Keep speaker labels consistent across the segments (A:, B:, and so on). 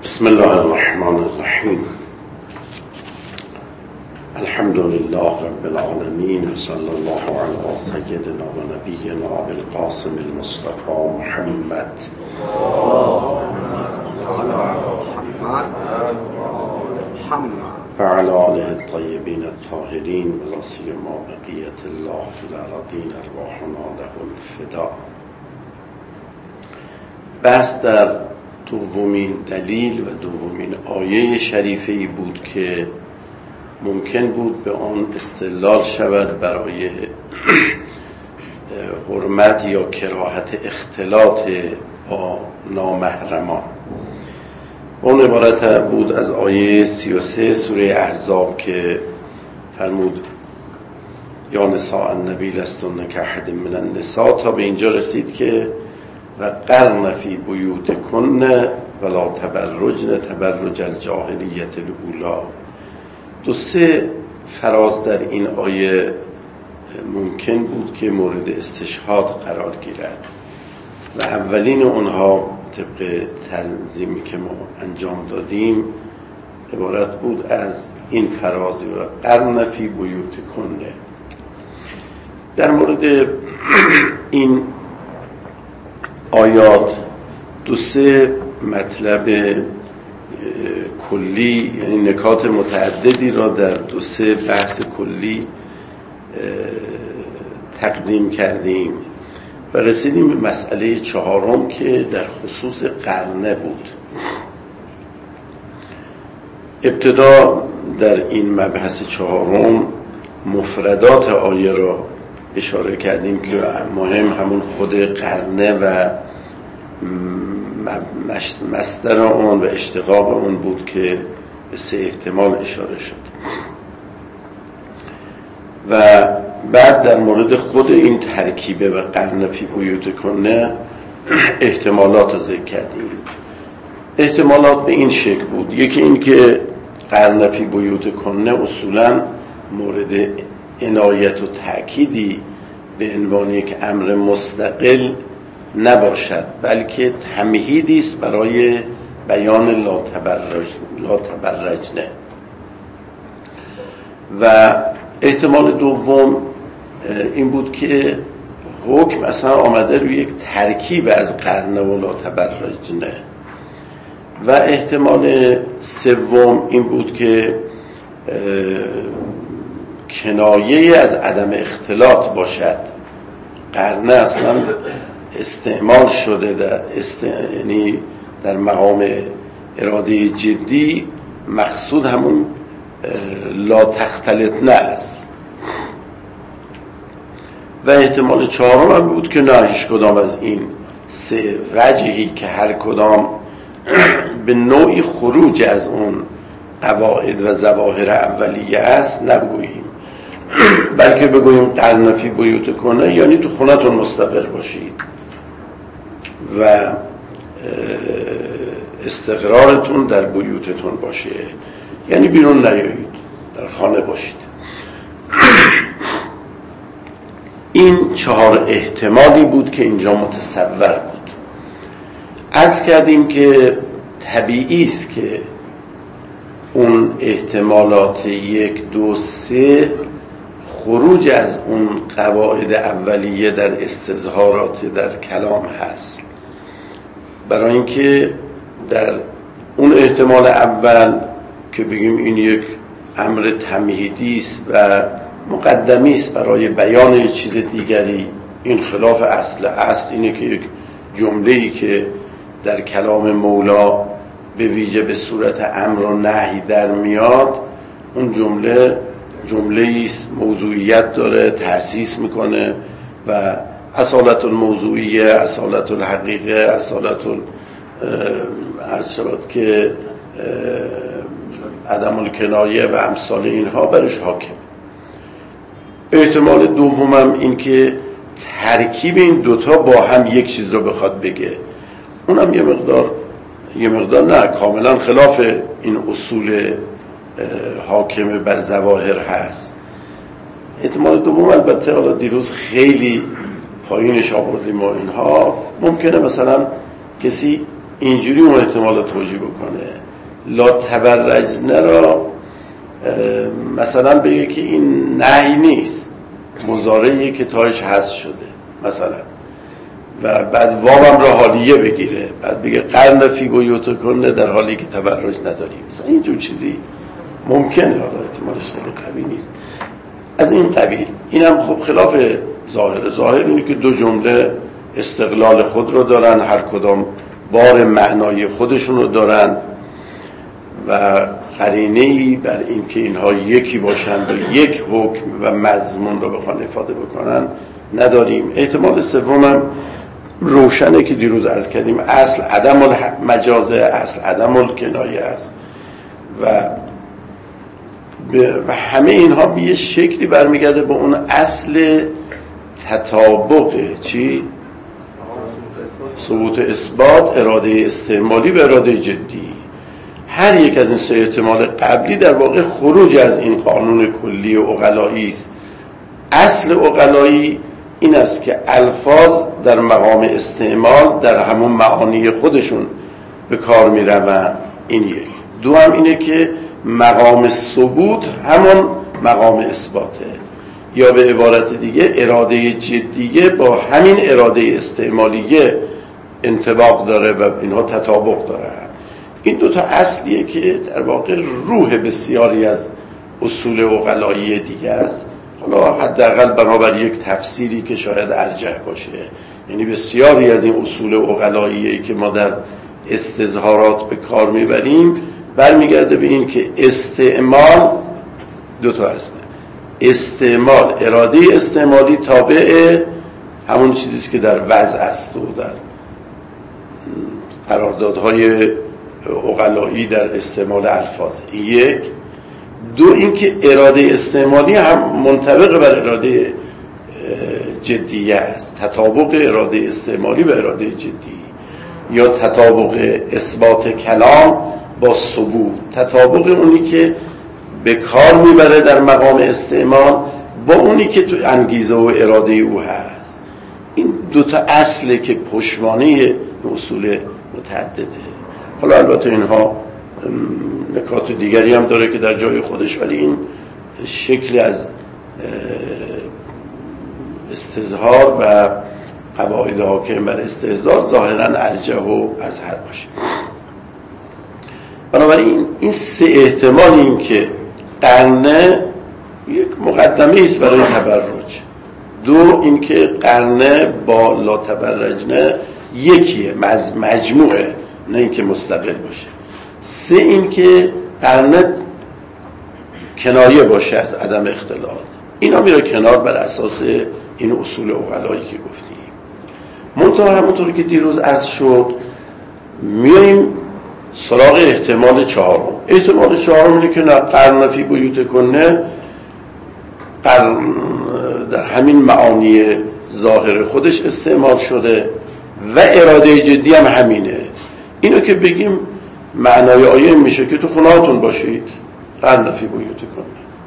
A: بسم الله الرحمن الرحیم. الحمد لله رب العالمین و صلی الله علی سیدنا و نبینا القاسم المصطفى محمد و علی آله الطیبین الطاهرین و لا سیما بقیة الله فی الارضین ارواحنا له الفداء. بحث در دومین دلیل و دومین آیه شریفه‌ای بود که ممکن بود به آن استدلال شود برای حرمت یا کراهت اختلاط با نامحرمان. اون عبارت بود از آیه 33 سوره احزاب که فرمود یا نساء النبی لستن کاحد من النساء تا به اینجا رسید که و قرن فی بیوتکن ولا تبرجن تبرج الجاهلیة الاولی. دو سه فراز در این آیه ممکن بود که مورد استشهاد قرار گیرد و اولین اونها طبق تنظیمی که ما انجام دادیم عبارت بود از این فراز و قرن فی بیوتکن. در مورد این آیات دو سه مطلب کلی، یعنی نکات متعددی را در دو سه بحث کلی تقدیم کردیم و رسیدیم به مسئله چهارم که در خصوص قرنه بود. ابتدا در این مبحث چهارم مفردات آیه را اشاره کردیم که مهم همون خود قرنه و مصدر اون و اشتقاق اون بود که به سه احتمال اشاره شد و بعد در مورد خود این ترکیبه و قرن فی بیوتکن احتمالات رو ذکر کردیم. احتمالات به این شکل بود: یکی این که قرن فی بیوتکن اصولا مورد عنایت و تأکیدی به عنوان یک امر مستقل نباشد، بلکه تمهیدی است برای بیان لا تبرجنه. و احتمال دوم این بود که حکم اصلا آمده روی یک ترکیب از قرنه و لا تبرجنه. و احتمال سوم این بود که کنایه از عدم اختلاط باشد. قرنه اصلا استعمال شده یعنی در مقام اراده جدی مقصود همون لا تختلط نه است. و احتمال چهارم هم بود که نه، هیچ کدام از این سه وجهی که هر کدام به نوعی خروج از اون قواعد و ظواهر اولیه است نبگوییم، بلکه بگوییم قرن فی بیوتکن یعنی تو خونتون مستقر باشید و استقرارتون در بیوتتون باشه، یعنی بیرون نیایید، در خانه باشید. این چهار احتمالی بود که اینجا متصور بود. عرض کردیم که طبیعی است که اون احتمالات 1 2 3 خروج از اون قواعد اولیه در استظهارات در کلام هست، برای اینکه در اون احتمال اول که بگیم این یک امر تمهیدی است و مقدمی است برای بیان یک چیز دیگری، این خلاف اصل اینه که یک جمله‌ای که در کلام مولا به ویژه به صورت امر و نهی در میاد، اون جمله‌ای است موضوعیت داره، تأسیس میکنه و اصالت الموضوعیه، اصالت الحقیقه، اصالت اصالت که عدم الکنایه و امثال اینها برش حاکم. احتمال دومم این که ترکیب این دوتا با هم یک چیز رو بخواد بگه، اونم یه مقدار نه، کاملا خلاف این اصول حاکم بر ظواهر هست. احتمال دوم البته حالا دیروز خیلی پایینش آوردیم و اینها، ممکنه مثلا کسی اینجوری اون احتمال رو توجیه بکنه. لا تبرجنه را مثلا بگه که این نهی نیست، مضارعیه که تاش حذف شده مثلا، و بعد واوم را حالیه بگیره، بعد بگه قرن فی بیوتکن در حالی که تبرج نداریم، مثلا اینجور چیزی ممکنه، حالا احتمالش خیلی قوی نیست از این قبیل. اینم خب خلاف ظاهر اینه که دو جمله استقلال خود رو دارن، هر کدام بار معنای خودشون رو دارن و قرینه‌ای بر این که اینها یکی باشند و یک حکم و مضمون رو بخوان افاده بکنن نداریم. احتمال سومم روشنه که دیروز عرض کردیم، اصل عدم المجازه، اصل عدم الکنایه است و همه اینها به یه شکلی برمیگرده به اون اصل تطابق چی؟ ثبوت اثبات اراده استعمالی و اراده جدی. هر یک از این سه احتمال قبلی در واقع خروج از این قانون کلی عقلایی است. اصل عقلایی این است که الفاظ در مقام استعمال در همون معانی خودشون به کار می روند. این یک. دو هم اینه که مقام ثبوت همون مقام اثباته، یا به عبارت دیگه اراده جدیه با همین اراده استعمالیه انطباق داره و اینها تطابق داره. این دوتا اصلیه که در واقع روح بسیاری از اصول عقلایی دیگه است. حالا حداقل بنابر یک تفسیری که شاید ارجح باشه، یعنی بسیاری از این اصول عقلایی که ما در استظهارات به کار میبریم برمیگرده به این که استعمال دوتا هستن. استعمال اراده استعمالی تابع همون چیزیست که در وضع است و در قراردادهای عقلایی در استعمال الفاظ. یک. دو اینکه اراده استعمالی هم منطبق بر اراده جدیه است، تطابق اراده استعمالی و اراده جدی، یا تطابق اثبات کلام با ثبوت، تطابق اونی که به کار میبره در مقام استعمال با اونی که تو انگیزه و اراده او هست. این دوتا اصله که پشتوانه اصول متعدده. حالا البته اینها نکات دیگری هم داره که در جای خودش، ولی این شکل از استظهار و قواعد حاکم بر استظهار ظاهرا ارجح و اظهر باشه. بنابراین این سه احتمال، این که قرنه یک مقدمه است برای تبرج، دو این که قرنه با لا تبرجنه یکیه، مجموعه، نه این که مستقل باشه، سه این که قرنه کنایه باشه از عدم اختلاط. اینا میره کنار بر اساس این اصول عقلایی که گفتیم. منتها همونطوری که دیروز عرض شد میاییم سراغ احتمال چهارم. احتمال چهارم اینه که نه، قرن فی بیوتکن در همین معانی ظاهر خودش استعمال شده و اراده جدی هم همینه. اینو که بگیم معنای آیه میشه که تو خونهاتون باشید، قرن فی بیوتکن.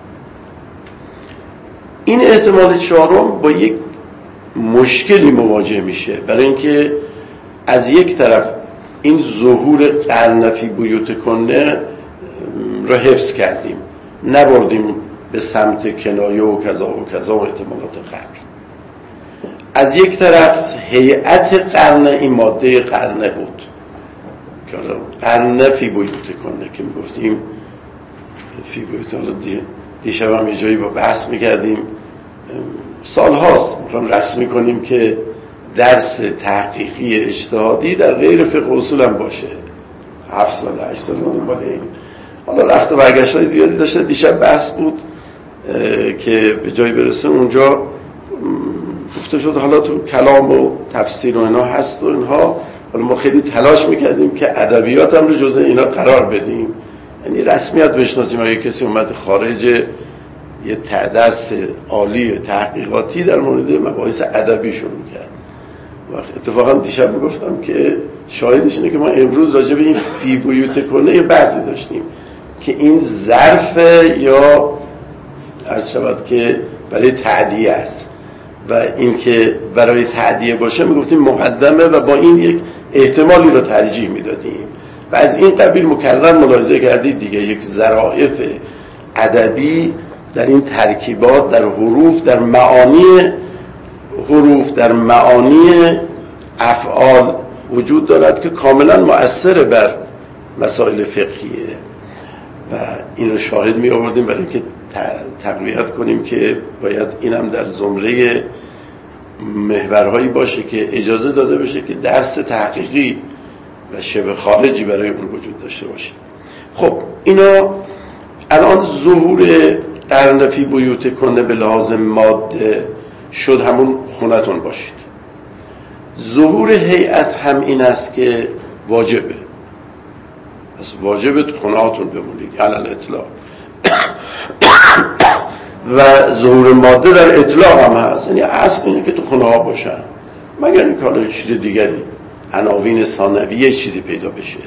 A: این احتمال چهارم با یک مشکلی مواجه میشه، برای اینکه از یک طرف این ظهور قرن فی بیوتکن را حفظ کردیم، نبردیم به سمت کنایه و کذا و کذا و احتمالات قبل. از یک طرف هیئت قرن این ماده قرنه بود که قرن فی بیوتکن که میگفتیم فی بیوتکن. دیشب هم یه جایی با بحث میکردیم، سال هاست میخوام رسمی کنیم که درس تحقیقی اجتهادی در غیر فقه اصول هم باشه. 7 سال 8 سال دنبال این. حالا رفت و برگشت های زیادی داشته. دیشب بحث بود که به جایی برسه اونجا گفته شد حالا تو کلام و تفسیر و اینا هست و اینها، حالا ما خیلی تلاش میکردیم که ادبیات هم رو جزء اینا قرار بدیم، یعنی رسمیت بشناسیم. اگه کسی اومد خارج یه درس عالی تحقیقاتی در مورد مباحث ادبی شروع کرد. اتفاقا دیشب میگفتم که شاهدش اینه که ما امروز راجع به این فی بیوتکن یه بحثی داشتیم که این ظرف یا عرض شود که برای تعدیه است و این که برای تعدیه باشه میگفتیم مقدمه و با این یک احتمالی رو ترجیح میدادیم و از این قبیل مکرر ملاحظه کردید دیگه، یک ظرافت ادبی در این ترکیبات، در حروف، در معانی حروف، در معانی افعال وجود دارد که کاملا مؤثر بر مسائل فقهیه و این رو شاهد می آوردیم برای اینکه تقویت کنیم که باید اینم در زمره محورهایی باشه که اجازه داده بشه که درس تحقیقی و شبه خارجی برای اون وجود داشته باشه. خب اینا الان ظهور قرن فی بیوتکن به لحاظ ماده شد همون خونتون باشید. ظهور هیئت هم این است که واجبه، پس واجبه خونهاتون بمونید علل اطلاق و ظهور ماده در اطلاق هم هست، یعنی اصل اینه که تو خونه ها باشن مگر اینکه حالا چیز دیگری عناوین ثانویه چیزی پیدا بشه.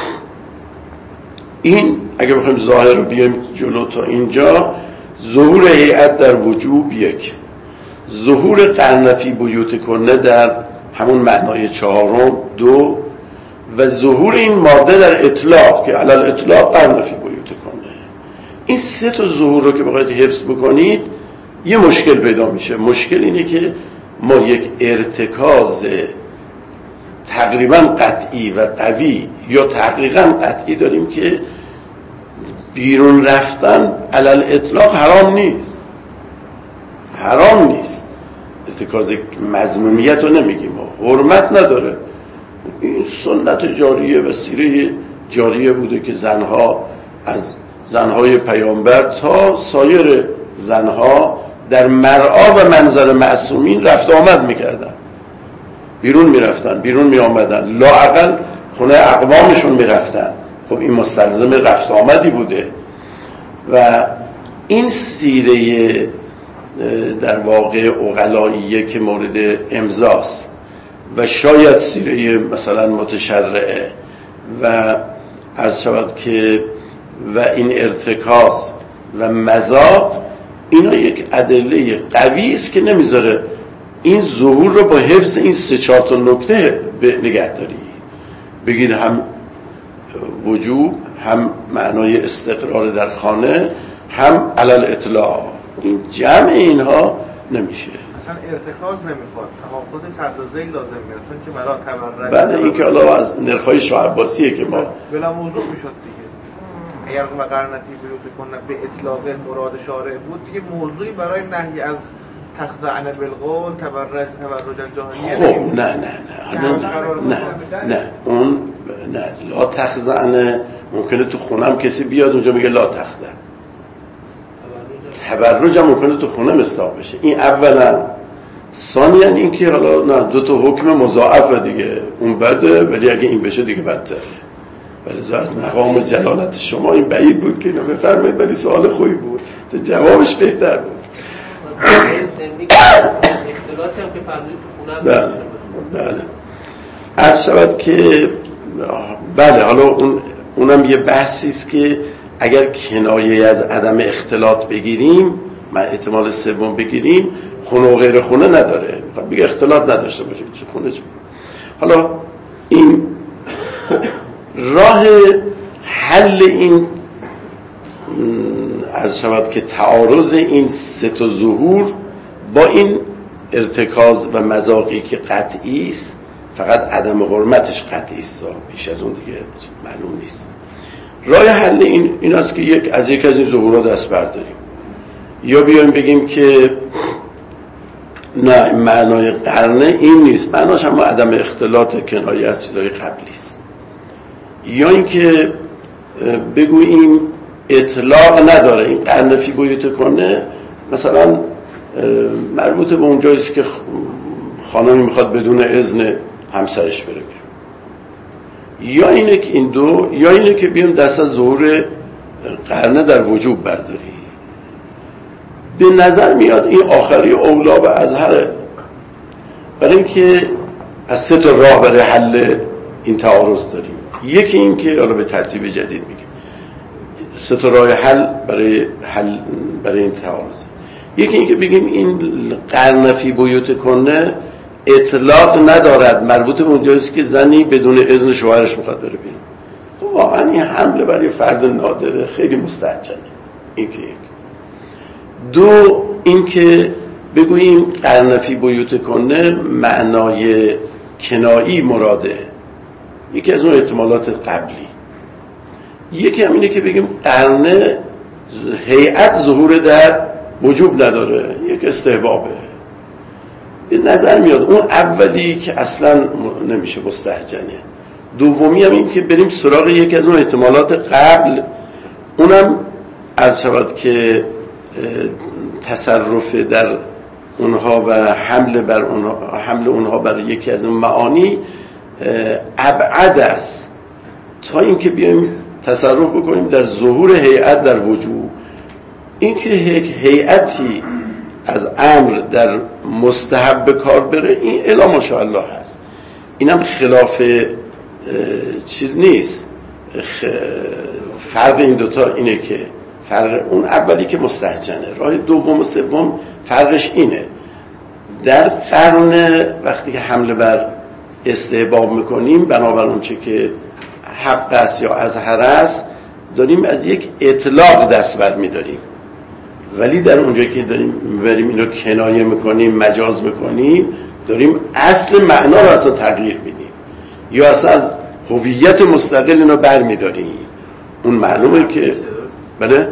A: این اگه بخوایم ظاهر رو بیایم جلو تا اینجا، ظهور هیئت در وجوب یک، ظهور قرن فی بیوتکن در همون معنای چهارم دو، و ظهور این ماده در اطلاق که علل اطلاق قرن فی بیوتکن. این سه تا ظهور رو که بخواید حفظ بکنید یه مشکل پیدا میشه. مشکل اینه که ما یک ارتکاز تقریبا قطعی و قوی یا تقریبا قطعی داریم که بیرون رفتن علل اطلاق حرام نیست، حرام نیست. ارتکاز مذمومیت رو نمیگیم، حرمت نداره. این سنت جاریه و سیره جاریه بوده که زنها از زنهای پیامبر تا سایر زنها در مرعا و منظر معصومین رفت آمد میکردن، بیرون میرفتن، بیرون میآمدن، لااقل خونه اقوامشون میرفتن. خب این مستلزم رفت آمدی بوده و این سیره در واقع عقلاییه که مورد امضاست و شاید سیره مثلا متشرعه و عرض شود که و این ارتکاز و مذاق، اینا یک ادله قوی است که نمیذاره این ظهور رو با حفظ این سه چهار تا نکته نگهداری. بگید هم وجوب، هم معنای استقرار در خانه، هم علل اطلاق. این جمع اینها نمیشه.
B: اصلا ارتکاز نمیخواد، تحافظ صدر ذیل لازم میاد، چون که مرا تبرز.
A: بله این که حالا از نرخ‌های شاه عباسیه که ما
B: بلا موضوع میشد دیگه. اگر ما قرن فی بیوتکن به اطلاق مراد شارع بود دیگه موضوعی برای نهی از تخضعن بالقول تبرج الجاهلیه.
A: خب نه اون نه لا تخضعن ممکنه تو خونم کسی بیاد اونجا میگه لا تخضع، تبرج هم ممکنه تو خونه مصداق بشه. این اولا. ثانیاً این که حالا نه دو تا حکم مضاعف دیگه، اون بده ولی اگه این بشه دیگه بدتر. ولی از مقام جلالت شما این بعید بود که اینو بفرمایید، ولی سوال خوبی بود، تو جوابش بهتر بود.
C: اختلاطی هم که فرمودید تو خونه
A: بله عرض شود که بله حالا اونم یه بحثی است که اگر کنایه از عدم اختلاط بگیریم، من احتمال سوم بگیریم، خونه و غیر خونه نداره، میخواد بگه اختلاط نداشته باشه چه خونه چه. حالا این راه حل این عرض شود که تعارض این سه تا ظهور با این ارتکاز و مذاقی که قطعی است، فقط عدم حرمتش قطعی است، بیش از اون دیگه معلوم نیست. راه حل این است که یک از این ظهورات دست برداریم، یا بیایم بگیم که نه معنای قرنه این نیست، معناش هم عدم اختلاط کنایه از چیزهای قبلی است، یا اینکه بگوییم اطلاق نداره. این قرن فی بیوتکن مثلا مربوط به اون جاییست که خانمی میخواد بدون اذن همسرش بره بیرون، یا اینه که این دو، یا اینه که بیایم دست از ظهور قرنه در وجوب برداری. به نظر میاد این آخری اولا و ازهره، برای اینکه از سه تا راه برای حل این تعارض داریم. یکی این که حالا به ترتیب جدید میگیم سه تا راه حل برای این تعارض. یکی این که بگیم این قرن فی بیوتکن اطلاق ندارد مربوط به اونجاییست که زنی بدون اذن شوهرش میخواد بره بیرون. خب واقعا این حمله برای فرد نادره خیلی مستهجنه. این که یک. دو، این که بگوییم قرنفی بیوت کنه معنای کنایی مراده، یکی از اون احتمالات قبلی. یکی هم اینه که بگیم قرنه هیئت ظهور در وجوب نداره، یک استحبابه. به نظر میاد اون اولی که اصلا نمیشه مستهجنه. دومی هم این که بریم سراغ یکی از اون احتمالات قبل، اونم عرض شود که تصرف در اونها و حمل اونها بر یکی از اون معانی ابعد است تا اینکه بیایم تصرف بکنیم در ظهور هیئت در وجوب. اینکه هیئتی از امر در مستحب کار بره، این الا ماشاءالله هست. اینم خلاف چیز نیست. فرق این دوتا اینه که فرق اون اولی که مستهجنه، راه دوم و سوم فرقش اینه. در قرن وقتی که حمله بر استحباب میکنیم بنابر اون چه که حق است یا اظهر است، داریم از یک اطلاق دست بر میداریم، ولی در اونجایی که داریم میبریم اینو کنایه میکنیم، مجاز میکنیم، داریم اصل معنا رو اصلا تغییر میدیم یا اصلا از هویت مستقل اینو بر میداریم. اون معلومه که بله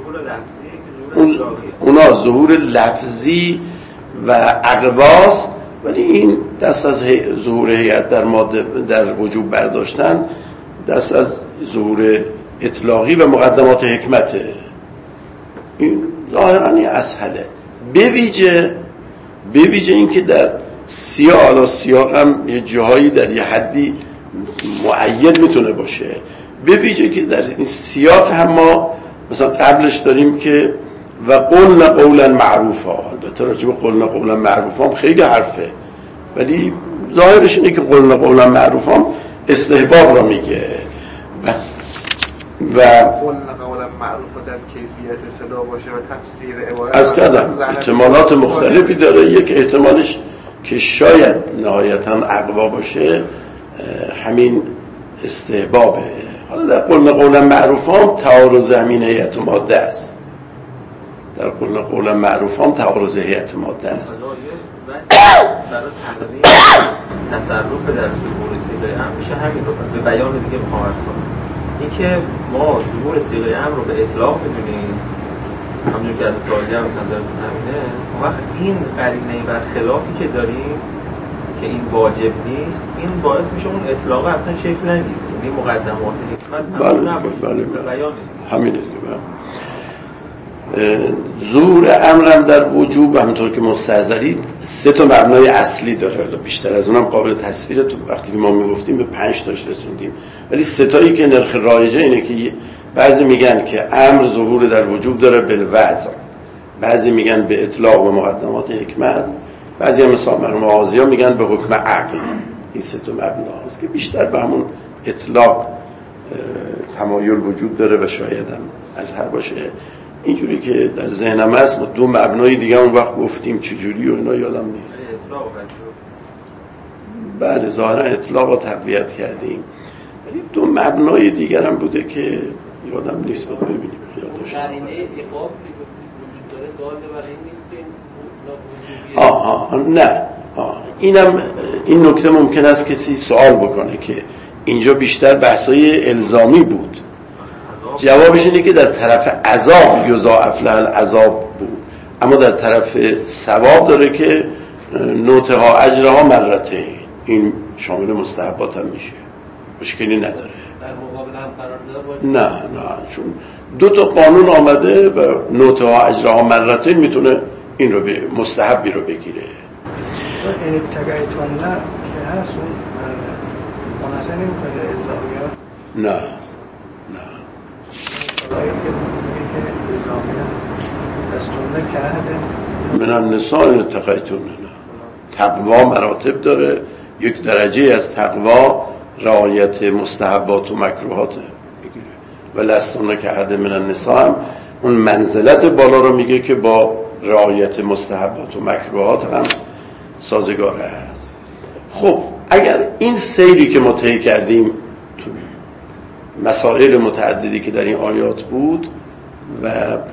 A: اونا ظهور لفظی و اقواس، ولی این دست از ظهور هیئت در ماده در وجوب برداشتن دست از ظهور اطلاقی و مقدمات حکمته. این ظاهراً اسهله. به ویژه این که در سیاق هم یه جاهایی در یه حدی معید میتونه باشه. به ویژه که در این سیاق هم ما مثلا قبلش داریم که و قلنا قولا معروفا. البته راجع به قلنا قولا معروفا هم خیلی حرفه، ولی ظاهرش اینه که قلنا قولا معروفا هم استحباب را میگه و
B: قلنا قولا معروفا در کیفیت صدا باشه و تفسیر عبارت
A: از کردم احتمالات مختلفی داره. یک احتمالش که شاید نهایتاً اقوا باشه همین استحبابه. حالا در قلنا قولا معروفا تعارض همین هیئت و ماده است. در قلنا قولا معروفا هم تعارض هیئت و ماده است.
D: برای تقدیم تصرف در ظهور صیغه امر میشه همین رو به بیان دیگه میخوام عرض کنم. این که ما ظهور صیغه امر رو به اطلاق میدونیم، همونجور که از تاریخ هم نظرتون همینه. وقت این قرینه بر خلافی که داریم که این واجب نیست، این باعث میشه اون اطلاق اصلا شکل نگیره. این مقدمات حکمت
A: بله به بیان همینه. ظهور امرم در وجوب همونطور که مستحضرید 3 مبنای اصلی داره. بیشتر از اونم قابل تصویره. تو وقتی که ما میگفتیم به 5 تاش رسوندیم، ولی 3 که نرخ رایجه اینه که بعضی میگن که امر ظهور در وجوب داره بالوضع، بعضی میگن به اطلاق و مقدمات حکمت، بعضی هم مثلا مرحوم آزیا میگن به حکم عقل. این 3 مبناست که بیشتر به همون اطلاق تمایل وجود داره و شاید هم اظهر باشه. اینجوری که در ذهنم هست. 2 مبنای دیگه اون وقت گفتیم چجوری و اینا یادم نیست. بله ظاهرا اطلاق رو تقویت کردیم، ولی 2 مبنای دیگر هم بوده که یادم نیست. باید ببینیم یادش.
C: قرینه اطلاق وجود داره داده برای این نیست که
A: نه اینم این نکته ممکن است کسی سوال بکنه که اینجا بیشتر بحثای الزامی بود. جوابش اینه که در طرف عذاب یضاعف له العذاب بود، اما در طرف ثواب داره که نوتها اجرها مرتين. این شامل مستحبات هم میشه، مشکلی نداره.
C: در مقابل هم قرار داره
A: نه چون 2 قانون آمده و نوتها اجرها مرتين میتونه این رو به مستحبی رو بگیره.
E: این تقییتون نه که هست اون مناسب نمیکنه اضافیات؟
A: نه من النساء تقیتون. تقوا مراتب داره. یک درجه از تقوا رعایت مستحبات و مکروهات میگیره و لستون که احد من النساء هم اون منزلت بالا رو میگه که با رعایت مستحبات و مکروهات هم سازگار است. خب اگر این سیری که ما طی کردیم تو مسائل متعددی که در این آیات بود و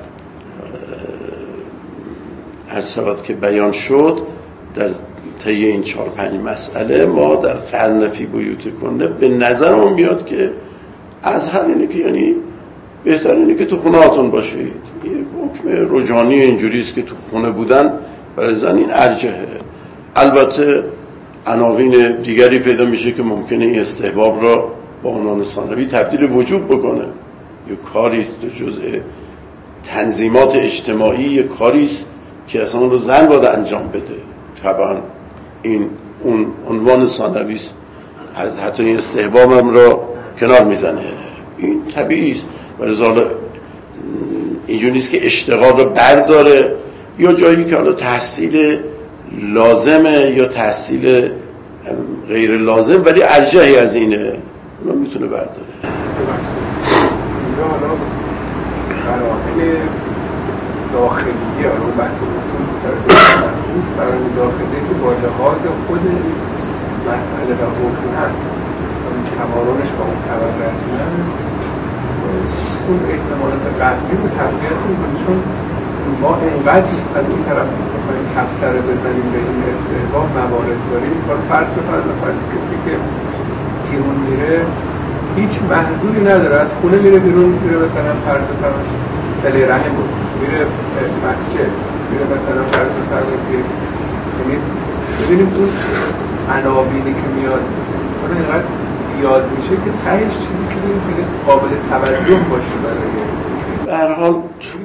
A: هر شود که بیان شد در طی این 4-5 مسئله، ما در قرن فی بیوتکن به نظرم میاد که از هر اینه که یعنی بهتر اینه که تو خونه هاتون باشید. یه حکم رجانی اینجوری است که تو خونه بودن برای زن این ارجحه. البته عناوین دیگری پیدا میشه که ممکنه این استحباب را با عنوان ثانوی تبدیل وجوب بکنه. یه کاری است جزء تنظیمات اجتماعی، یه کاری است که اصلا اون رو زن باید انجام بده. طبعا این اون عنوان ثانوی است، حتی این استحباب هم را کنار میزنه. این طبیعی است. ولی حالا اینجوری نیست که اشتغال رو برداره یا جایی که حالا تحصیل لازمه یا تحصیل غیر لازم ولی ارجحی از اینه، اونو میتونه برداره.
F: اینجا حالا مراحل داخلیه، حالا بحث اصول سرطان برای داخلی که با لحاظ خود مسئله و حکم هست، تمارونش با اون تبرج اون احتمالات قبلی رو تقویت میکنه، چون ما اینقدر از این طرف میخوایم تبصره بزنیم به این استحباب موارد داریم. فرض بفرمایید کسی که بیرون میره هیچ محظوری نداره، از خونه میره بیرون، میره مثلا فرض بفرمایید صله رحم بود، میره مسجد، میره مثلا فرض بفرمایید، یعنی ببینیم اون عناوینی که میاد اون اینقدر زیاد میشه که تهش چیزی که دیگه قابل توجه باشه برای
A: به هر حال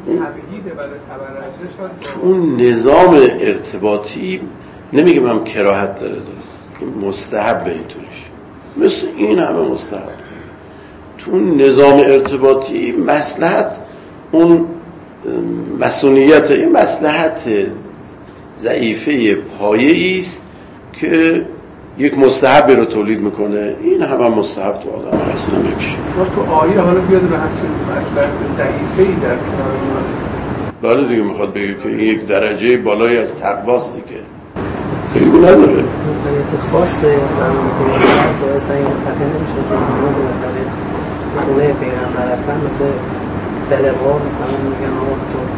A: اون نظام ارتباطی نمیگم هم کراهت داره، مستحب به اینطوریش، مثل این همه مستحب داره. تو اون نظام ارتباطی مصلحت اون مسئولیت، یه مصلحت ضعیفه پایه‌ای است که یک مستحبی رو تولید میکنه. این همه مستحب تو آدم اصلا نمیکشه.
F: تو آیه حالا بیاد به همچین مصلحت ضعیفه‌ای در کنار ما.
A: بله دیگه میخواد بگه که این یک درجه بالایی از تقواست دیگه. خیلی نداره.
G: موقعیت خاصه قانون میکنه باعث این قطعی نمیشه، چون قانون بالاخره خونه پیغمبر هستن مثل تلقا مثلا میگن آقا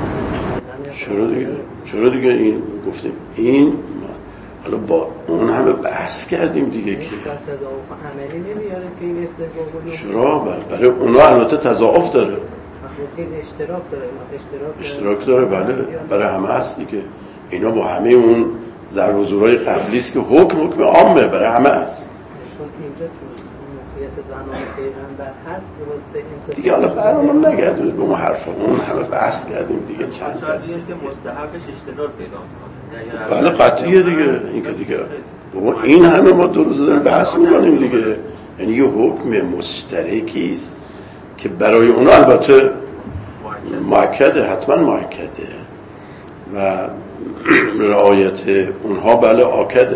G: تو
A: چرا دیگه این گفتیم این حالا با اون همه بحث کردیم دیگه که
G: تضاعف عملی نمیاره که این استحباب
A: چرا برای اونا البته تضاعف داره،
G: گفتیم اشتراک داره،
A: اشتراک داره بله، برای همه هست دیگه. اینا با همه اون ضرب و زورای قبلی است که حکم عامه برای همه هست.
G: چون اینجا چون موقعیت زنان پیغمبر هست درسته انتصاب
A: دیگه حالا برامون نگردونید به اون حرفا، اون همه بحث کردیم دیگه چند تا
D: است که مستحقش اشتراک پیدا کنه.
A: بله قطعیه دیگه، این که دیگه بابا این همه ما دو روز داریم بحث می‌کنیم دیگه. یعنی یه حکم مشترکی است که برای اونا البته مؤکده، حتما مؤکده و رعایت اونها بله آکده.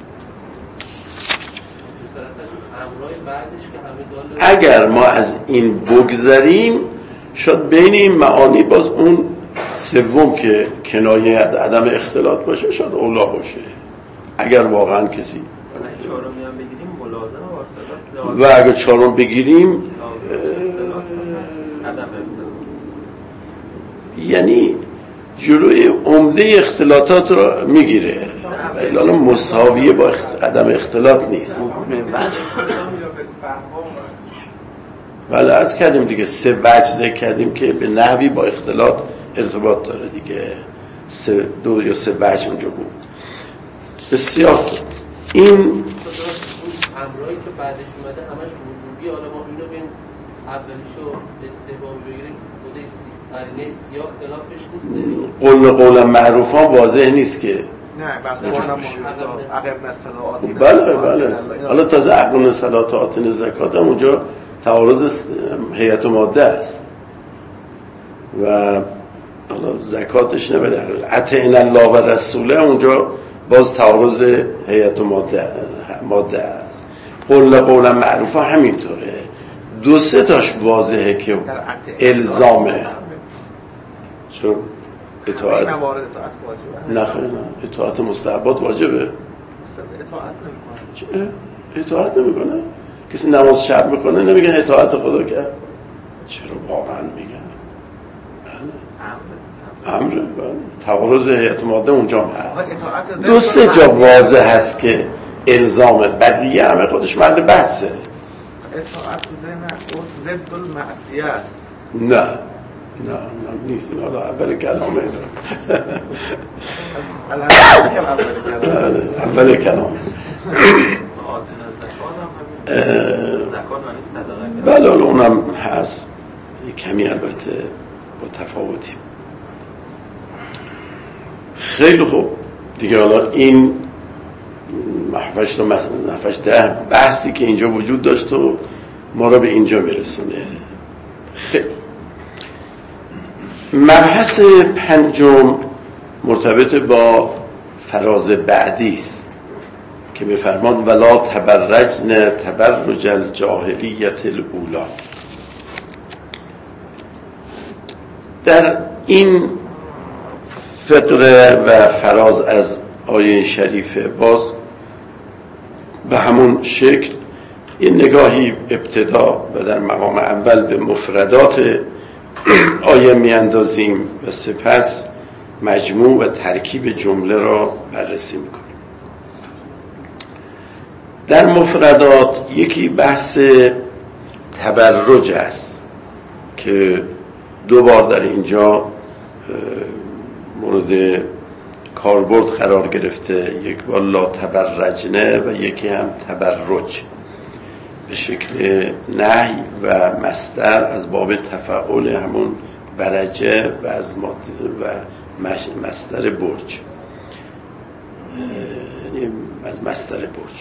A: اگر ما از این بگذریم شاید بین این معانی باز اون سوم که کنایه از عدم اختلاط باشه شاید اولا باشه. اگر واقعا کسی
D: چهارمی هم بگیریم ملازمه
A: و اگر چهارم بگیریم یعنی جلوی عمده اختلاطات را میگیره، ولی مساویه با عدم اختلاط نیست. ولی عرض کردیم دیگه 3 وجه ذکر کردیم که به نحوی با اختلاط ارتباط داره دیگه. 2 یا 3 وجه اونجا بود. بسیار این
C: امرایی که بعدش اومده همش وجوبی. حالا ما اینو ببین اولیشو استحباب بگیریم خود قرینه سیاه خلافش نیست.
A: قول معروفا واضح نیست که
B: نه بس عقب نسلات.
A: بله حالا تازه عقب نسلات آتن زکات هم اونجا تعارض هیئت و ماده است و حالا زکاتش نمیده. اطعنا الله و رسوله اونجا باز تعارض هیئت و ماده است. قول معروفا همینطوره. 2-3 تاش واضحه که الزامه. چون اطاعت
B: موارد اطاعت واجبه.
A: نه خیلی اطاعت مستحبات واجبه.
B: اطاعت نمیکنه.
A: اطاعت نمیکنه. کسی نماز شب میکنه نمیگن اطاعت خدا کرد. چرا واقعا میگن؟ امر تعارض هیئت ماده اونجا هم هست. دو سه جا واضح هست که الزام، بقیه همه خودش محل بحثه.
B: اطاعت ضد المعصیه است.
A: نه نیست. این حالا اول کلامه اول کلامه بله اونم هست، کمی البته با تفاوتی. خیلی خوب دیگه، حالا این 7-10 بحثی که اینجا وجود داشت و ما را به اینجا میرسونه. خیلی مبحث پنجم مرتبط با فراز بعدی است که می‌فرماد ولا تبرجن تبرج الجاهلیت الاولی. در این فقره و فراز از آیه شریفه باز به همون شکل این نگاهی ابتدا و در مقام اول به مفردات آیه میاندازیم و سپس مجموع و ترکیب جمله را بررسی میکنیم. در مفردات یکی بحث تبرج است که 2 بار در اینجا مورد کاربرد قرار گرفته، یک بار لا تبرجنه و یکی هم تبرج به شکل نهی و مصدر از باب تفعول همون برجه و از مصدر برج، از مصدر برج.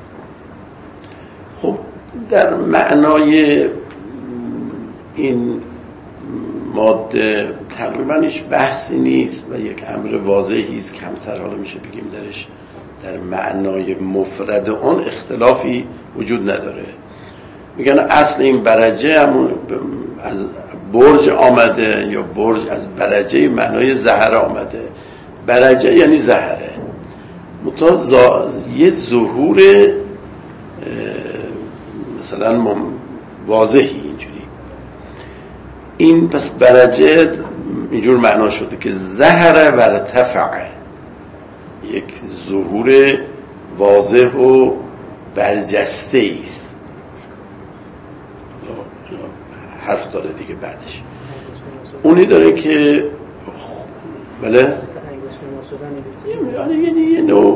A: خب در معنای این ماده تقریبا هیچ بحثی نیست و یک امر واضحی است، کمتر حالا میشه بگیم درش در معنای مفرد اون اختلافی وجود نداره. میگن اصل این برجه همون از برج آمده یا برج از برجه معنای زهره آمده. برجه یعنی زهره، یه ظهور مثلا واضحی اینجوری. این پس برجه اینجور معنا شده که زهره و ارتفعه، یک ظهور واضح و برجسته است. حرف داره دیگه بعدش اونی داره که بله یعنی یه نوع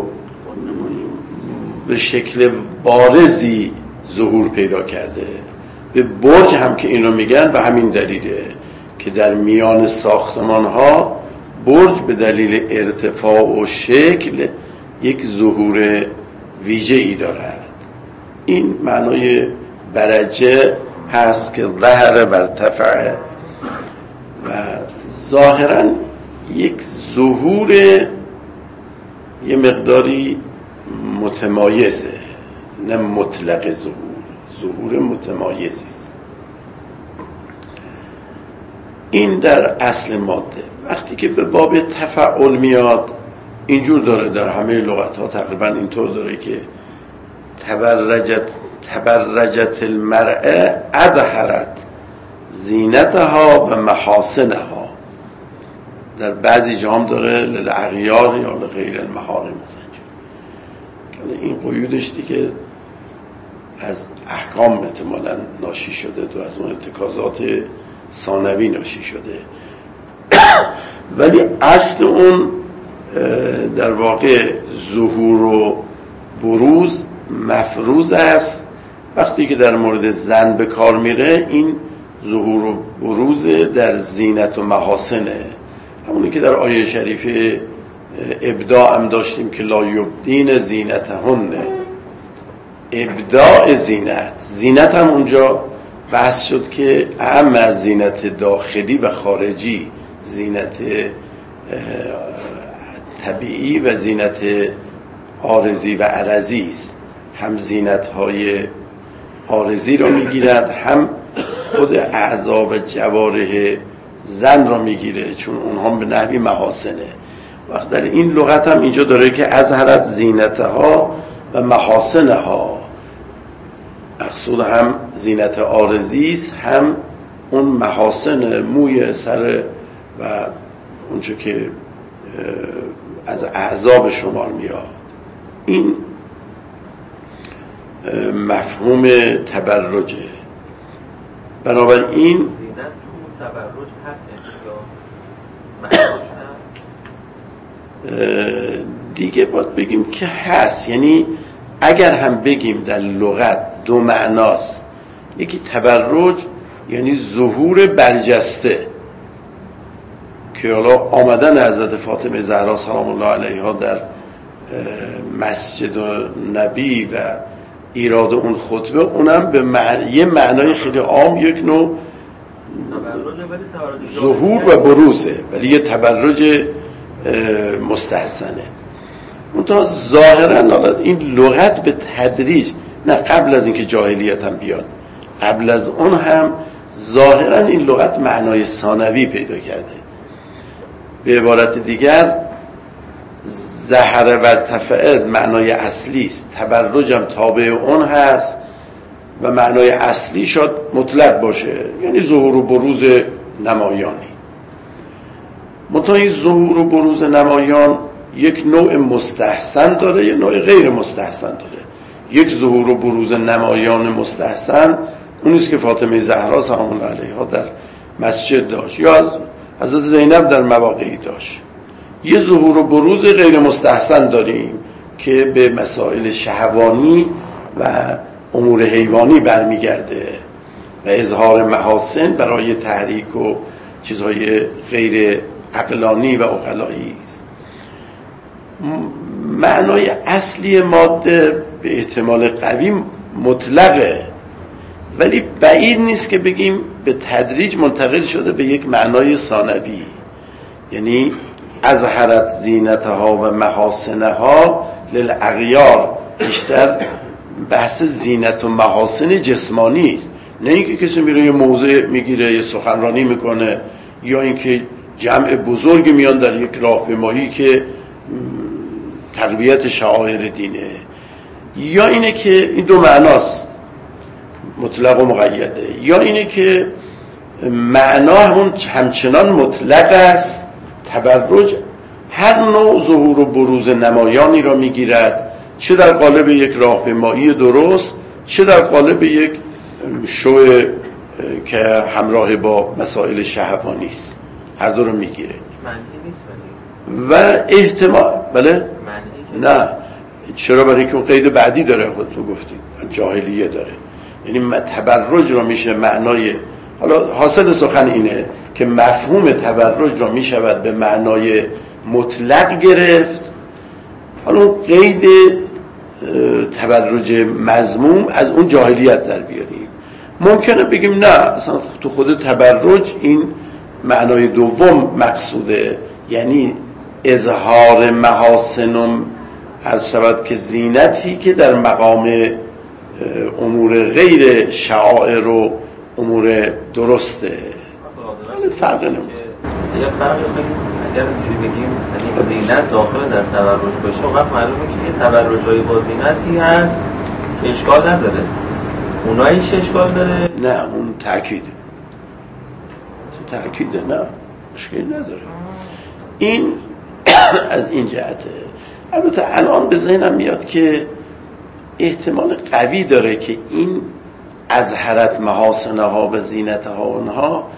A: به شکل بارزی ظهور پیدا کرده. به برج هم که این رو میگن به همین دلیله که در میان ساختمان ها برج به دلیل ارتفاع و شکل یک ظهور ویژه ای دارد. این معنای برجه هست که ظهر برتفعه و ظاهرا یک ظهور یه مقداری متمایزه، نه مطلق ظهور متمایزی است. این در اصل ماده. وقتی که به باب تفعول میاد اینجور داره، در همه لغت ها تقریبا اینطور داره که تبرجت المرأة اظهرت زینتها و محاسنها. در بعضی جا هم داره للعغیار یا لغیر المحارم مثلا. این قیودش دیگه از احکام احتمالاً ناشی شده و از اون ارتکازات ثانوی ناشی شده، ولی اصل اون در واقع ظهور و بروز مفروض است. وقتی که در مورد زن به کار میره این ظهور و بروز در زینت و محاسنه، همونی که در آیه شریف ابداع هم داشتیم که لا یبدین زینتهن، ابداع زینت هم اونجا بحث شد که اهم از زینت داخلی و خارجی زینت طبیعی و زینت عارضی و عرضی است. هم زینت های عارضی رو میگیرد، هم خود اعضا و جوارح زن را میگیره، چون اونها به نحوی محاسنه. وقت در این لغت هم اینجا داره که اظهرت زینتها و محاسنها، مقصود هم زینت عارضی است، هم اون محاسن موی سر و اونچه که از اعضاب شمار میاد. این مفهوم تبرجه. بنابراین
D: زینت تو تبرج هست یا
A: دیگه باید بگیم که هست. یعنی اگر هم بگیم در لغت دو معناست، یکی تبرج یعنی ظهور برجسته که حالا آمدن حضرت فاطمه زهرا سلام الله علیها در مسجد نبی و ایراد اون خطبه، اونم به یه معنای خیلی عام یک نوع ظهور و بروزه، ولی یه تبرج مستحسنه. منتها ظاهرا این لغت به تدریج، نه قبل از اینکه جاهلیت هم بیاد، قبل از اون هم ظاهرا این لغت معنای ثانوی پیدا کرده. به عبارت دیگر ظهر و ارتفع معنای اصلی است، تبرج هم تابع اون هست و معنای اصلی شاید مطلق باشه، یعنی ظهور و بروز نمایانی. منتها این ظهور و بروز نمایان یک نوع مستحسن داره، یک نوع غیر مستحسن داره. یک ظهور و بروز نمایان مستحسن اونیست که فاطمه زهرا سلام الله علیها در مسجد داشت یا حضرت زینب در مواقعی داشت. یه ظهور و بروز غیر مستحسن داریم که به مسائل شهوانی و امور حیوانی برمیگرده و اظهار محاسن برای تحریک و چیزهای غیر عقلانی و عقلایی است. معنای اصلی ماده به احتمال قوی مطلقه، ولی بعید نیست که بگیم به تدریج منتقل شده به یک معنای ثانوی، یعنی اظهرت زینتها و محاسنها للاغیار. بیشتر بحث زینت و محاسن جسمانی است، نه اینکه کسی میره یه موضع میگیره یه سخنرانی میکنه، یا اینکه جمع بزرگ میان در یک راهپیمایی که تقویت شعائر دینه، یا اینه که این دو معناست مطلق و مقیده، یا اینه که معنا همچنان مطلق است. تبرج هر نوع ظهور و بروز نمایانی را میگیرد، چه در قالب یک راهپیمایی درست، چه در قالب یک شو که همراه با مسائل شهوانی است. هر دو رو میگیره.
D: معنی نیست
A: و احتمال بله؟ نه. چرا؟ برای اینکه اون قید بعدی داره، خودتون گفتید جاهلیه داره. یعنی تبرج رو میشه معنای، حالا حاصل سخن اینه که مفهوم تبرج رو میشود به معنای مطلق گرفت. حالا اون قید تبرج مذموم از اون جاهلیت در بیاریم. ممکنه بگیم نه، اصلا تو خود تبرج این معنای دوم مقصوده، یعنی اظهار محاسن عرض شود که زینتی که در مقام امور غیر شعائر و امور درسته. فرق نمیکنه.
D: یه فرقی اگر اینجوری بگیم زینت داخل در تبرج باشه، وقت معلومه که یه تبرج‌های با زینتی هست که اشکال نداره. اوناییش اشکال داره؟
A: نه، اون تأکیده. تأکیده، نه مشکلی نداره. این از این جهته. البته الان به ذهنم میاد که احتمال قوی داره که این اظهرت محاسنها و زینتها اونها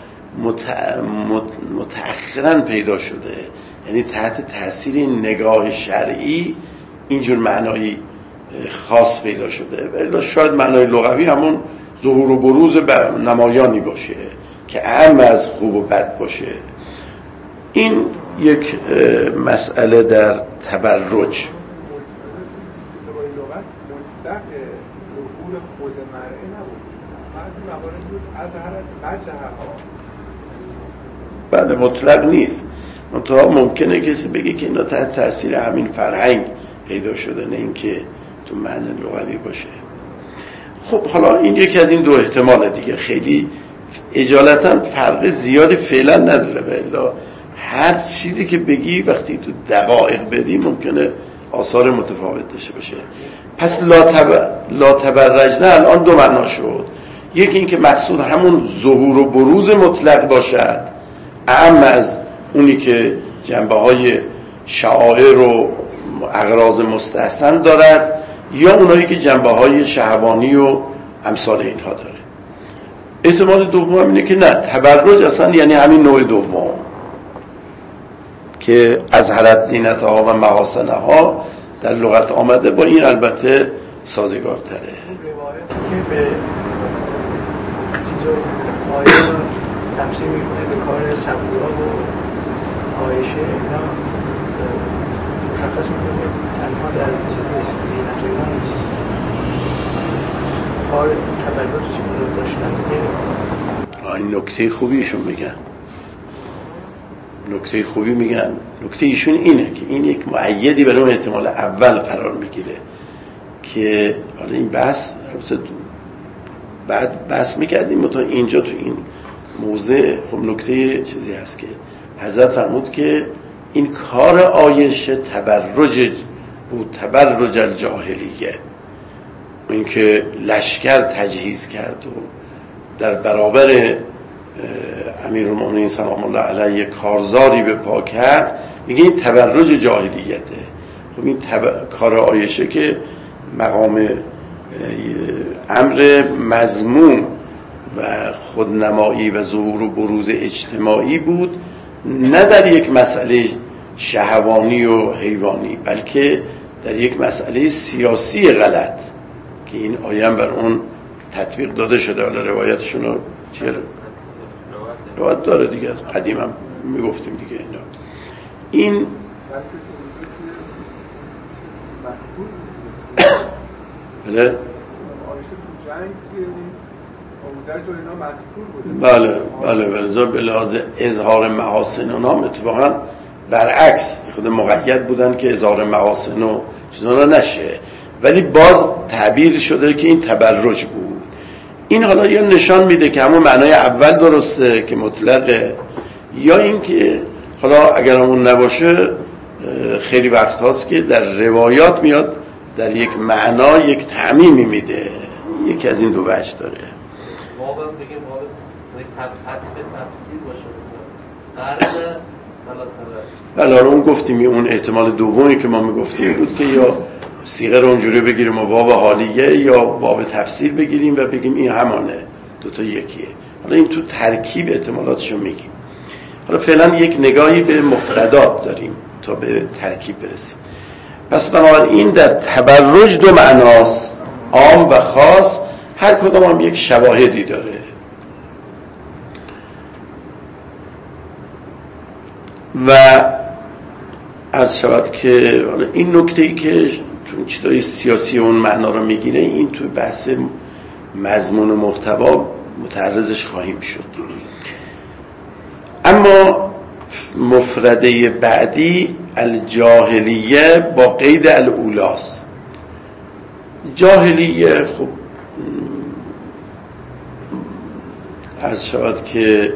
A: متأخراً پیدا شده، یعنی تحت تاثیر نگاه شرعی اینجور معنایی خاص پیدا شده، ولی شاید معنای لغوی همون ظهور و بروز نمایانی باشه که اهم از خوب و بد باشه. این یک مسئله در تبرج. بله مطلق نیست. منتها ممکنه کسی بگه که اینا تحت تاثیر همین فرهنگ پیدا شده، نه اینکه تو معنی لغوی باشه. خب حالا این یکی از این دو احتمال دیگه، خیلی اجالتا فرق زیادی فعلا نداره، بلا هر چیزی که بگی وقتی تو دقایق بدی ممکنه آثار متفاوت داشته باشه. پس لا تبرجنه الان دو معنا شد. یکی این که مقصود همون ظهور و بروز مطلق باشد، اعم از اونی که جنبه های شعائر و اغراض مستحسن دارد، یا اونایی که جنبه های شهوانی و امثال اینها داره. احتمال دوم اینه که نه، تبرج اصلا یعنی همین نوع دوم که از حالت زینتها و محاسنها در لغت آمده، با این البته سازگارتره.
E: روایت که به چیزو آیه تفسیر میکنه به کار صبورا و آیشه، اینا مشخص میکنه تنها در چیز زینت و اینا نیست، کار تبرج چیزی داشتن که
A: این نکته خوبیشون میگن، نکته خوبی میگن. نکته ایشون اینه که این یک مؤیدی برای اون احتمال اول قرار میگیره که حالا این بحث بعد بحث میکردیم، تا اینجا تو این موضع خب نکته چیزی هست که حضرت فرمود که این کار عایشه تبرج بود، تبرج الجاهلیه، این که لشکر تجهیز کرد و در برابر امیرالمومنین سلام الله علیه کارزاری به پا کرد، میگه این تبرج جاهلیته. خب این کار عایشه که مقام امر مذموم و خودنمایی و ظهور و بروز اجتماعی بود، نه در یک مسئله شهوانی و حیوانی، بلکه در یک مسئله سیاسی غلط که این آیه هم بر اون تطبیق داده شده. حالا روایتشون رو چیه روایت داره دیگه، از قدیم هم میگفتیم دیگه اینا. این بله بله به لحاظ اظهار محاسن اونها اتفاقا برعکس خود مقید بودن که اظهار محاسن و چیزا را نشه، ولی باز تعبیر شده که این تبرج بود. این حالا یا نشان میده که همون معنای اول درسته که مطلقه، یا این که حالا اگر اون نباشه خیلی وقت هاست که در روایات میاد در یک معنا یک تعمیمی میده. یکی از این دو وجه داره.
C: بابا بگیم بابا حتم تفسیر باشه
A: بله اون گفتیم اون احتمال دومی که ما میگفتیم بود که یا صیغه رو اونجوری بگیریم و باب حالیه یا باب تفسیر بگیریم و بگیم این همانه، دوتا یکیه. حالا این تو ترکیب احتمالاتشو میگیم. حالا فعلا یک نگاهی به مفردات داریم تا به ترکیب برسیم. پس بنابراین در تبرج دو معناست، عام و خاص، هر کدام هم یک شواهدی داره. و عرض شود که این نکته‌ای که تو چیزای سیاسی اون معنا رو میگیره، این تو بحث مضمون و محتوا متعرضش خواهیم شد. اما مفرده بعدی الجاهلیه با قید الاولاست. جاهلیه خب عرض شود که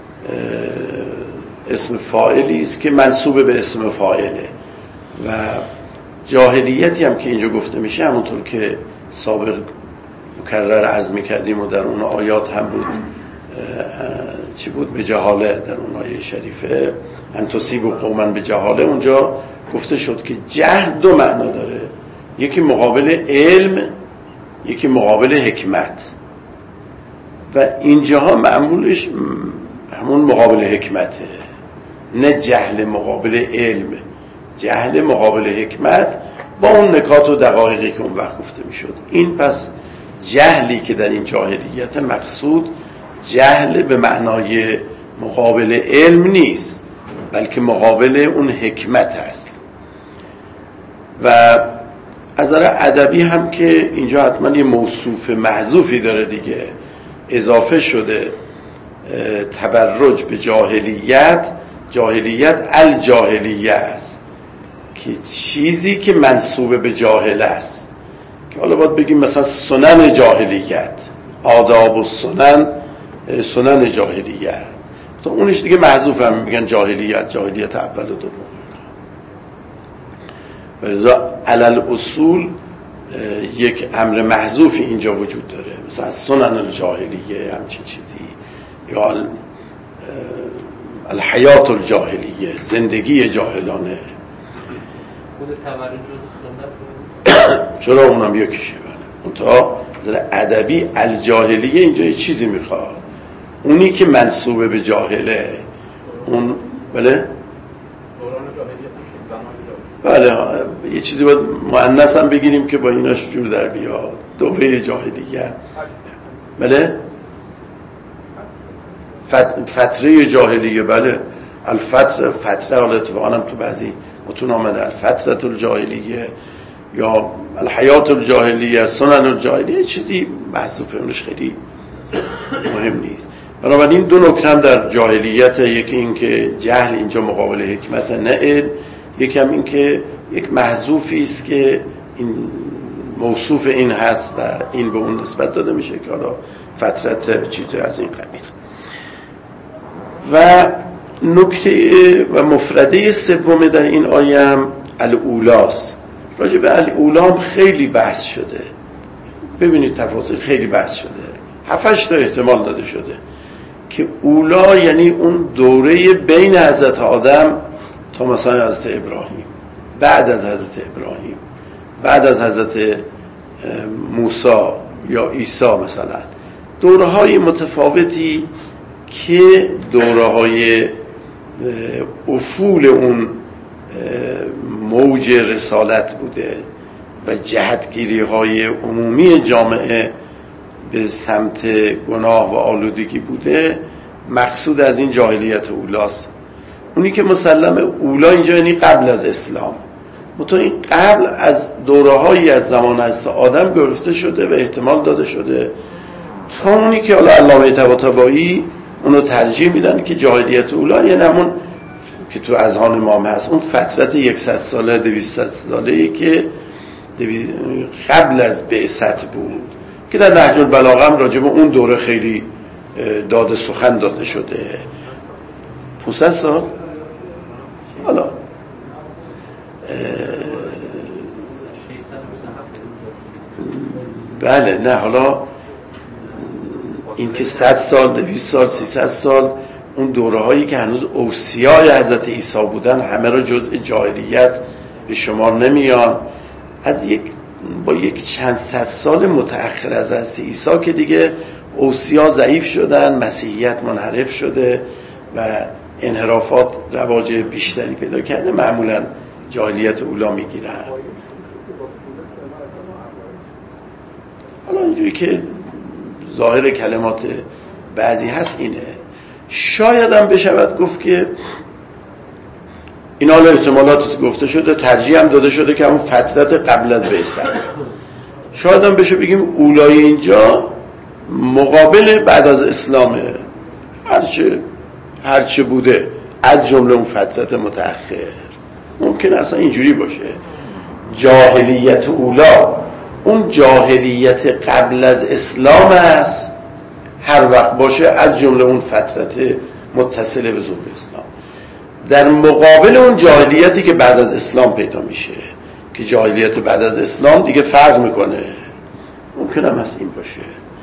A: اسم فاعلی است که منصوب به اسم فاعله و جاهلیتی هم که اینجا گفته میشه همونطور که سابق مکرر عرض میکردیم و در اون آیات هم بود، چی بود؟ به جهاله. در اون آیه شریفه ان تصیبوا قوما به جهاله اونجا گفته شد که جهل دو معنا داره، یکی مقابل علم، یکی مقابل حکمت، و اینجاها معمولش همون مقابل حکمته، نه جهل مقابل علم، جهل مقابل حکمت با اون نکات و دقایقی که اون وقت گفته میشد. این پس جهلی که در این جاهلیت مقصود جهل به معنای مقابل علم نیست، بلکه مقابل اون حکمت هست. و از نظر ادبی هم که اینجا حتما یه موصوف محذوفی داره دیگه، اضافه شده تبرج به جاهلیت، جاهلیت الجاهلیه است که چیزی که منسوب به جاهل است، که حالا باید بگیم مثلا سنن جاهلیت، آداب و سنن سنن جاهلیت، تا اونش دیگه محذوف، هم میگن جاهلیت اول و دوم. ولذا علل اصول یک امر محذوفی اینجا وجود داره، مثلا سنن الجاهلیه همچین چیزی، یا الحیات الجاهلیه، زندگی جاهلانه.
C: خود تبرج سنت
A: چرا اونم یکیشه. منتها نظر ادبی الجاهلیه اینجا یه چیزی میخواد، اونی که منسوب به جاهله، اون بله بله یه چیزی باید مؤنث هم بگیریم که با ایناش جور در بیاد، دوره جاهلیت. بله فتره جاهلیه، بله فتره حالا اتفاقا هم تو بعضی متون آمده الفتره الجاهلیه یا الحیات الجاهلیه، سنن الجاهلیه، چیزی محذوفه، اونش خیلی مهم نیست. بنابراین دو نکته هم در جاهلیت، یکی این که جهل اینجا مقابل حکمت نه علم، یکی هم این که یک محذوفی است که این موصوف این هست و این به اون نسبت داده میشه که حالا فترت چیزی از این قبیل. و نکته و مفرده سوم در این آیه هم الاولاست. راجع به الاولا هم خیلی بحث شده، ببینید تفاصیل خیلی بحث شده، 7-8 تا احتمال داده شده که اولا یعنی اون دوره بین حضرت آدم تا مثلا حضرت ابراهیم، بعد از حضرت ابراهیم، بعد از حضرت موسی یا عیسی، مثلا دوره های متفاوتی که دوره های افول اون موج رسالت بوده و جهتگیری های عمومی جامعه به سمت گناه و آلودگی بوده. مقصود از این جاهلیت اولاست. اونی که مسلم اولا اینجا یعنی قبل از اسلام، منتها این قبل از دوره‌هایی از زمان حضرت آدم گرفته شده و احتمال داده شده تا اونی که حالا علامه طباطبایی اونو ترجیح میدن که جاهلیت اولا یعنی همون که تو اذهان ما هم هست، اون فترت 100 ساله 200 ساله‌ای که قبل از بعثت بود، که در نهج البلاغه هم راجع به اون دوره خیلی داده سخن داده شده. 500 سال حالا بله نه حالا این که 100 سال 200 سال 300 سال اون دوره هایی که هنوز اوصیای حضرت عیسی بودن همه را جزء جاهلیت به شمار نمیان. از با یک چند صد سال متأخر از حضرت عیسی که دیگه اوصیا ضعیف شدن، مسیحیت منحرف شده و انحرافات رواج بیشتری پیدا کرده، معمولا جاهلیت اولا میگیرن. حالا اینجوری که ظاهر کلمات بعضی هست اینه، شاید هم بشود گفت که این حالا احتمالات گفته شده، ترجیح هم داده شده که همون فترت قبل از بعثت. شاید هم بشه بگیم اولای اینجا مقابل بعد از اسلامه، هرچه بوده از جمله اون فترت متأخر. ممکن اصلا اینجوری باشه جاهلیت اولا اون جاهلیت قبل از اسلام است، هر وقت باشه از جمله اون فترت متصل به ظهور اسلام، در مقابل اون جاهلیتی که بعد از اسلام پیدا میشه که جاهلیت بعد از اسلام دیگه فرق میکنه. ممکن هم هست این باشه.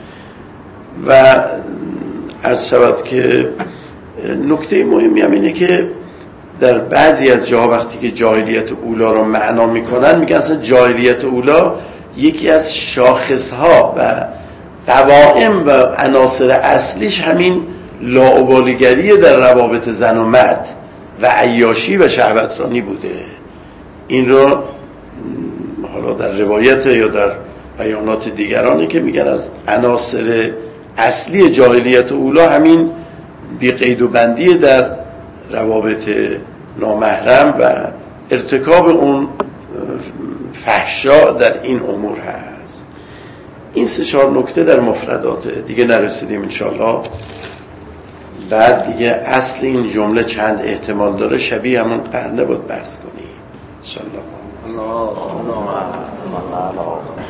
A: و عرض شود که نکته مهمی هم اینه که در بعضی از جاها وقتی که جاهلیت اولا رو معنا میکنن میگن اصلا جاهلیت اولا یکی از شاخصها و قوائم و عناصر اصلیش همین لاابالیگری در روابط زن و مرد و عیاشی و شهوترانی بوده. این رو حالا در روایت یا در بیانات دیگرانی که میگن از عناصر اصلی جاهلیت اولا همین بی‌قید و بندی در روابط نامحرم و ارتکاب اون فحشا در این امور هست. این 3-4 نکته در مفردات دیگه نرسیدیم انشاءالله. بعد دیگه اصل این جمله چند احتمال داره، شبیه همون قرنه بود بحث کنیم انشاءالله.